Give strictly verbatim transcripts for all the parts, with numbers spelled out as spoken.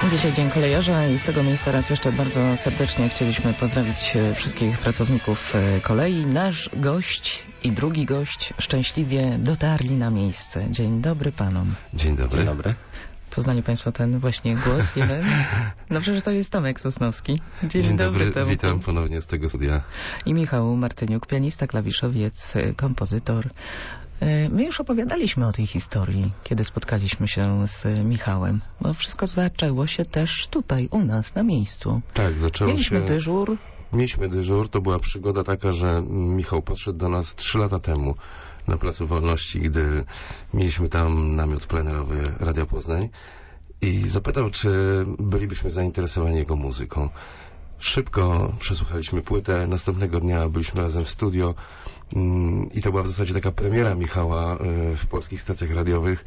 Dzisiaj Dzień Kolejarza i z tego miejsca raz jeszcze bardzo serdecznie chcieliśmy pozdrowić wszystkich pracowników kolei. Nasz gość i drugi gość szczęśliwie dotarli na miejsce. Dzień dobry panom. Dzień dobry. Dzień dobry. Poznali państwo ten właśnie głos? Jeden? Dobrze, że to jest Tomek Sosnowski. Dzień, Dzień dobry, dobry, Tomku. witam ponownie z tego studia. I Michał Martyniuk, pianista, klawiszowiec, kompozytor. My już opowiadaliśmy o tej historii, kiedy spotkaliśmy się z Michałem, bo wszystko zaczęło się też tutaj, u nas, na miejscu. Tak, zaczęło Mieliśmy się... dyżur. Mieliśmy dyżur, to była przygoda taka, że Michał podszedł do nas trzy lata temu na Placu Wolności, gdy mieliśmy tam namiot plenerowy Radia Poznań i zapytał, czy bylibyśmy zainteresowani jego muzyką. Szybko przesłuchaliśmy płytę, następnego dnia byliśmy razem w studio i to była w zasadzie taka premiera Michała w polskich stacjach radiowych.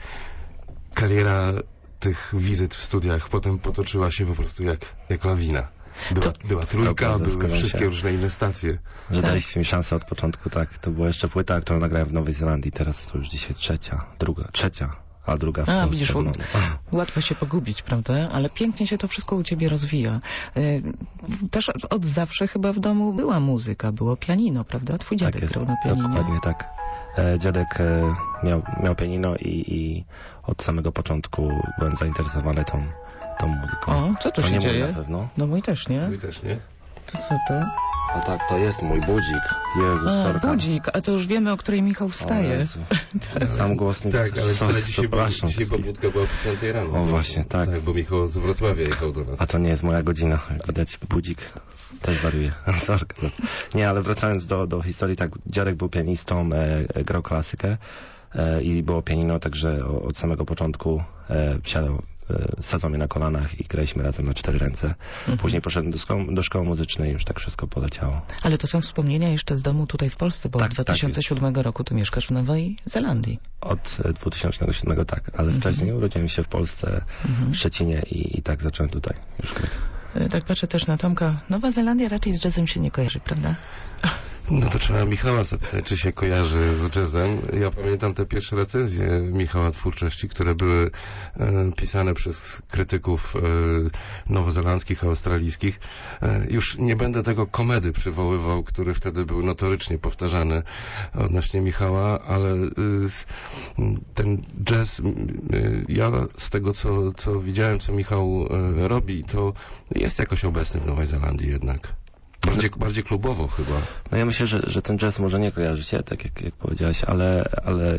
Kariera tych wizyt w studiach potem potoczyła się po prostu jak, jak lawina. Była, To- była trójka, Dobra, były zgadzam wszystkie się. różne inne stacje. Że Tak. daliście mi szansę od początku, tak. To była jeszcze płyta, którą nagrałem w Nowej Zelandii. Teraz to już dzisiaj trzecia, druga, trzecia, a druga w A, Polsce. widzisz, no. łatwo się pogubić, prawda? Ale pięknie się to wszystko u ciebie rozwija. Y, Też od zawsze chyba w domu była muzyka, było pianino, prawda? Twój dziadek Tak jest, grał na pianinie. dokładnie tak. E, dziadek e, miał, miał pianino i, i od samego początku byłem zainteresowany tą, tą muzyką. O, co tu to się nie mój dzieje? na pewno. No mój też, nie? Mój też, nie? To co to? A tak, to jest mój budzik. Jezus, A, sorka. budzik, a to już wiemy, o której Michał O wstaje. Jezu. Sam głos nie Tak, ale, sorry, ale dzisiaj, przepraszam dzisiaj wszystkich. pobudka była po piątej rano. O, właśnie, tak. tak. Bo Michał z Wrocławia jechał do nas. A to nie jest moja godzina. Jak widać, budzik też wariuje. Sorka. Nie, ale wracając do, do historii, tak, dziadek był pianistą, e, grał klasykę e, i było pianino, także o, od samego początku e, siadał, e, sadzał mnie na kolanach i graliśmy razem na cztery ręce. Mhm. Później poszedłem do, szko- do szkoły muzycznej i już tak wszystko poleciało. Ale to są wspomnienia jeszcze z domu tutaj w Polsce, bo Tak, od tak dwa tysiące siódmego roku ty mieszkasz w Nowej Zelandii. Od e, dwa tysiące siódmego tak, ale wcześniej urodziłem się w Polsce, w Szczecinie i, i tak zacząłem tutaj już grać. Y, Tak patrzę też na Tomka. Nowa Zelandia raczej z jazzem się nie kojarzy, prawda? No to trzeba Michała zapytać, czy się kojarzy z jazzem. Ja pamiętam te pierwsze recenzje Michała twórczości, które były e, pisane przez krytyków e, nowozelandzkich, australijskich. E, już nie będę tego komedy przywoływał, który wtedy był notorycznie powtarzany odnośnie Michała, ale e, s- ten jazz, e, ja z tego, co, co widziałem, co Michał e, robi, to jest jakoś obecny w Nowej Zelandii jednak. Bardziej, bardziej klubowo chyba. No ja myślę, że, że ten jazz może nie kojarzy się, tak jak, jak powiedziałeś, ale, ale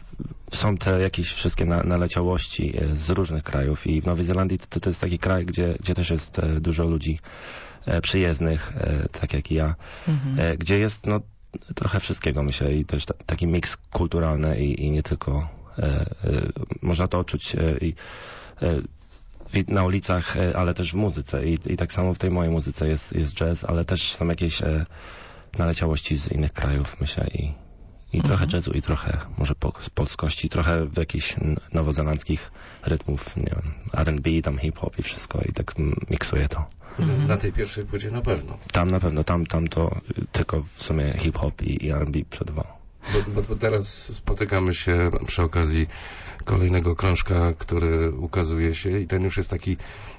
są te jakieś wszystkie na, naleciałości e, z różnych krajów i w Nowej Zelandii to, to jest taki kraj, gdzie, gdzie też jest e, dużo ludzi e, przyjezdnych, e, tak jak i ja, Mhm. e, gdzie jest no trochę wszystkiego, myślę, i też ta, taki miks kulturalny i, i nie tylko e, e, można to odczuć e, i e, wi- na ulicach, e, ale też w muzyce I, i tak samo w tej mojej muzyce jest, jest jazz, ale też są jakieś e, naleciałości z innych krajów, myślę, i, i trochę jazzu, i trochę może po, z polskości, trochę w jakichś n- nowozelandzkich rytmów, nie wiem, R and B, tam hip-hop i wszystko i tak m, miksuję to. Na tej pierwszej płycie na pewno. Tam na pewno, tam, tam to y, tylko w sumie hip-hop i, i R and B przodowało. Bo, bo, bo teraz spotykamy się przy okazji kolejnego krążka, który ukazuje się i ten już jest taki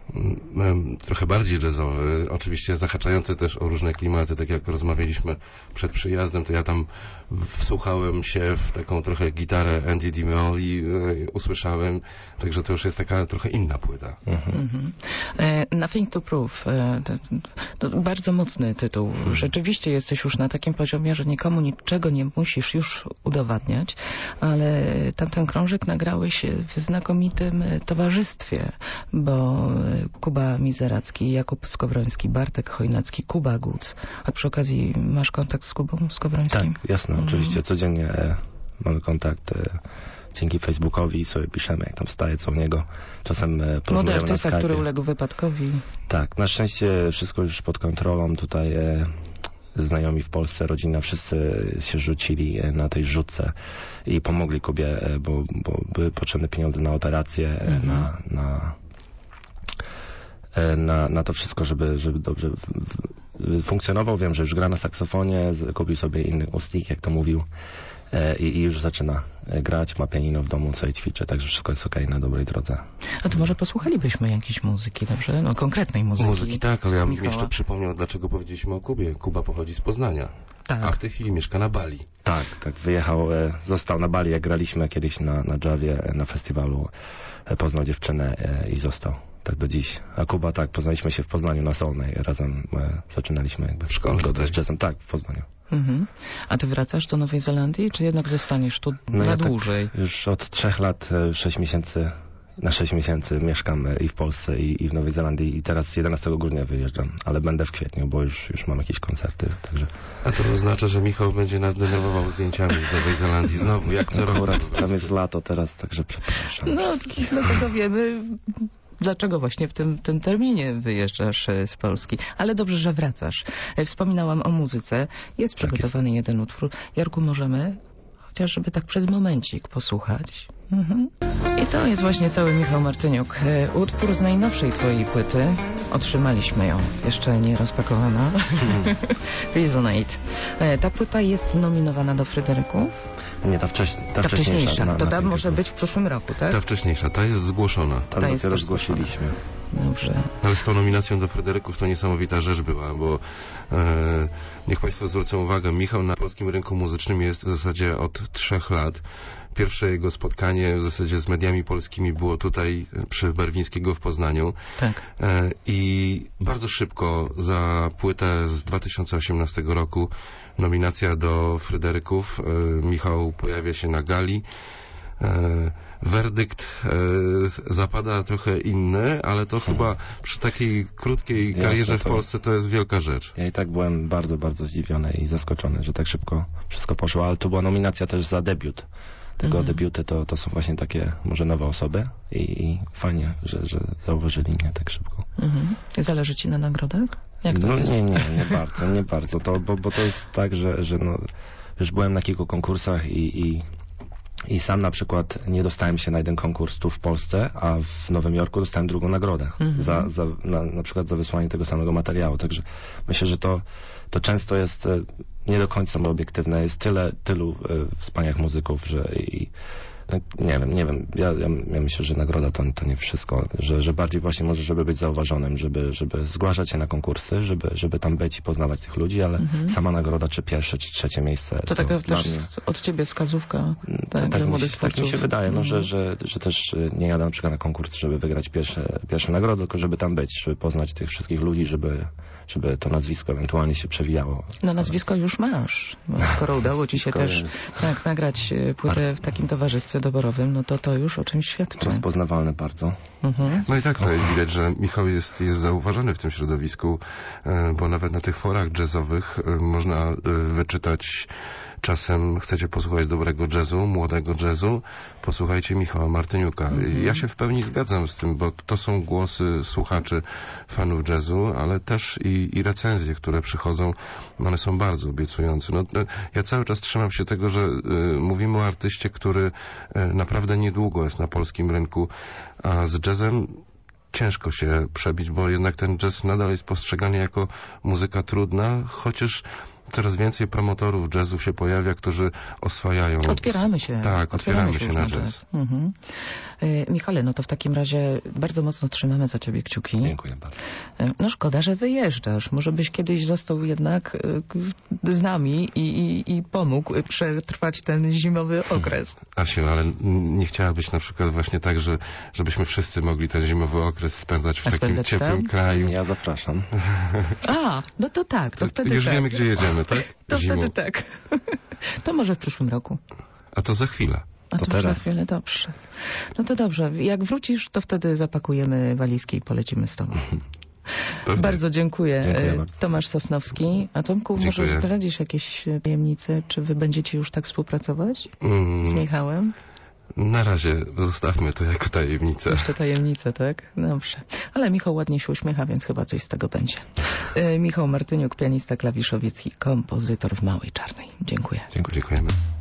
mm, trochę bardziej jazzowy, oczywiście zahaczający też o różne klimaty, tak jak rozmawialiśmy przed przyjazdem, to ja tam wsłuchałem się w taką trochę gitarę Andy DiMeo i e, usłyszałem, także to już jest taka trochę inna płyta. Mhm. E, Nothing to Prove. E, to, to bardzo mocny tytuł. Rzeczywiście jesteś już na takim poziomie, że nikomu niczego nie musisz już udowadniać, ale tamten krążek nagrałeś w znakomitym towarzystwie, bo Kuba Mizeracki, Jakub Skowroński, Bartek Chojnacki, Kuba Guc. A przy okazji masz kontakt z Kubą Skowrońskim? Tak, jasne, oczywiście, codziennie e, mamy kontakt e, dzięki Facebookowi i sobie piszemy, jak tam staje, co u niego. Czasem e, Młody porozmawiamy na artysta, Skype'ie. który uległ wypadkowi. Tak, na szczęście wszystko już pod kontrolą. Tutaj e, znajomi w Polsce, rodzina, wszyscy się rzucili e, na tej rzutce i pomogli Kubie, e, bo, bo były potrzebne pieniądze na operację, e, Mhm. na, na, e, na, na to wszystko, żeby, żeby dobrze w, w, funkcjonował. Wiem, że już gra na saksofonie, z- kupił sobie inny ustnik, jak to mówił. e, i, i już zaczyna grać, ma pianino w domu, co i ćwiczy, także wszystko jest okej, na dobrej drodze. A to może posłuchalibyśmy jakiejś muzyki, dobrze? No konkretnej muzyki. Muzyki tak, ale ja bym Michała. jeszcze przypomniał, dlaczego powiedzieliśmy o Kubie. Kuba pochodzi z Poznania, Tak. a w tej chwili mieszka na Bali. Tak, tak, wyjechał, e, został na Bali, jak graliśmy kiedyś na, na Javie, e, na festiwalu, e, poznał dziewczynę e, i został. Tak do dziś. A Kuba, tak, poznaliśmy się w Poznaniu na Solnej. Razem e, zaczynaliśmy jakby W szkole przygodę tutaj. z jazzem. Tak, w Poznaniu. Mhm. A ty wracasz do Nowej Zelandii, czy jednak zostaniesz tu No na ja tak dłużej? już od trzech lat, e, sześć miesięcy, na sześć miesięcy mieszkam e, i w Polsce, i, i w Nowej Zelandii. I teraz jedenastego grudnia wyjeżdżam, ale będę w kwietniu, bo już, już mam jakieś koncerty, także... A to oznacza, że Michał będzie nas denerwował zdjęciami z Nowej Zelandii znowu, jak co roku. Akurat tam jest lato teraz, także przepraszam. No, dlatego wiemy, dlaczego właśnie w tym, tym terminie wyjeżdżasz e, z Polski. Ale dobrze, że wracasz. E, Wspominałam o muzyce. Jest Tak przygotowany jeden utwór. Jarku, możemy chociaż żeby tak przez momencik posłuchać. Mhm. I to jest właśnie cały Michał Martyniuk. E, Utwór z najnowszej twojej płyty. Otrzymaliśmy ją. Jeszcze nie rozpakowana. Resonate. E, Ta płyta jest nominowana do Fryderyków. Nie, ta, wcześniej, ta, Ta wcześniejsza. wcześniejsza. na- To na ta tym może typu. być w przyszłym roku, tak? Ta wcześniejsza, ta jest zgłoszona. Tam ta jest dopiero też zgłosiliśmy. Dobrze. Ale z tą nominacją do Fryderyków to niesamowita rzecz była, bo e, niech Państwo zwrócą uwagę, Michał na polskim rynku muzycznym jest w zasadzie od trzech lat. Pierwsze jego spotkanie w zasadzie z mediami polskimi było tutaj przy Barwińskiego w Poznaniu. Tak. E, I bardzo szybko za płytę z dwa tysiące osiemnastego roku nominacja do Fryderyków. E, Michał pojawia się na gali. E, werdykt e, zapada trochę inny, ale to chyba przy takiej krótkiej Jasne, karierze w to- Polsce to jest wielka rzecz. Ja i tak byłem bardzo, bardzo zdziwiony i zaskoczony, że tak szybko wszystko poszło, ale to była nominacja też za debiut. Tego Mhm. debiuty to, to są właśnie takie może nowe osoby i, i fajnie, że, że zauważyli mnie tak szybko. Mhm. Zależy ci na nagrodach? Jak to no jest? nie, nie, nie bardzo, nie bardzo. To, bo, bo to jest tak, że, że no, już byłem na kilku konkursach i, i, i sam na przykład nie dostałem się na jeden konkurs tu w Polsce, a w Nowym Jorku dostałem drugą nagrodę Mhm. za, za, na, na przykład za wysłanie tego samego materiału. Także myślę, że to, to często jest e, nie do końca obiektywne. Jest tyle, tylu e, wspaniałych muzyków, że i, no, nie wiem, nie wiem. Ja, ja, ja myślę, że nagroda to, to nie wszystko, że, że bardziej właśnie może, żeby być zauważonym, żeby, żeby zgłaszać się na konkursy, żeby, żeby tam być i poznawać tych ludzi, ale Mhm. sama nagroda, czy pierwsze, czy trzecie miejsce. To taka dla też mnie- od ciebie wskazówka, to, tak, tak, dla mi młodych się, tak mi się twórców. wydaje, no, że, Mhm. że, że też y, nie jadę na przykład na konkurs, żeby wygrać pierwsze, pierwsze nagrody, tylko żeby tam być, żeby poznać tych wszystkich ludzi, żeby, żeby to nazwisko ewentualnie się przewijało. No nazwisko już masz, bo skoro udało ci się Nazwisko też jest. tak nagrać e, płytę w takim towarzystwie doborowym, no to to już o czymś świadczy. Rozpoznawalne bardzo. Mhm. No i tak to jest widać, że Michał jest, jest zauważony w tym środowisku, e, bo nawet na tych forach jazzowych e, można e, wyczytać czasem chcecie posłuchać dobrego jazzu, młodego jazzu, posłuchajcie Michała Martyniuka. Mhm. Ja się w pełni zgadzam z tym, bo to są głosy słuchaczy, fanów jazzu, ale też i, i recenzje, które przychodzą, one są bardzo obiecujące. No, e, ja cały czas trzymam się tego, że e, mówimy o artyście, który e, naprawdę niedługo jest na polskim rynku, a z jazzem ciężko się przebić, bo jednak ten jazz nadal jest postrzegany jako muzyka trudna, chociaż coraz więcej promotorów jazzu się pojawia, którzy oswajają. Otwieramy się. Tak, otwieramy się już na jazz. Mhm. E, Michale, no to w takim razie bardzo mocno trzymamy za ciebie kciuki. Dziękuję bardzo. E, No szkoda, że wyjeżdżasz. Może byś kiedyś został jednak e, k- z nami i, i, i pomógł przetrwać ten zimowy okres. Asiu, ale n- nie chciałabyś na przykład właśnie tak, że żebyśmy wszyscy mogli ten zimowy okres spędzać w A takim spędzać ciepłym tam? kraju. Ja zapraszam. A, no to tak, to wtedy Już tak. wiemy, gdzie jedziemy, tak? To Zimą. wtedy tak. To może w przyszłym roku. A to za chwilę. A To to, już za teraz. chwilę, dobrze. No to dobrze. Jak wrócisz, to wtedy zapakujemy walizki i polecimy z tobą. Pewnie. Bardzo dziękuję. Dziękuję E, bardzo. Tomasz Sosnowski. A Tomku, może Dziękuję. zdradzisz jakieś e, tajemnice? Czy wy będziecie już tak współpracować Mm, z Michałem? na razie zostawmy to jako tajemnicę. Jeszcze tajemnice, tak? Dobrze. Ale Michał ładnie się uśmiecha, więc chyba coś z tego będzie. E, Michał Martyniuk, pianista, klawiszowiec i kompozytor w Małej Czarnej. Dziękuję. Dziękujemy.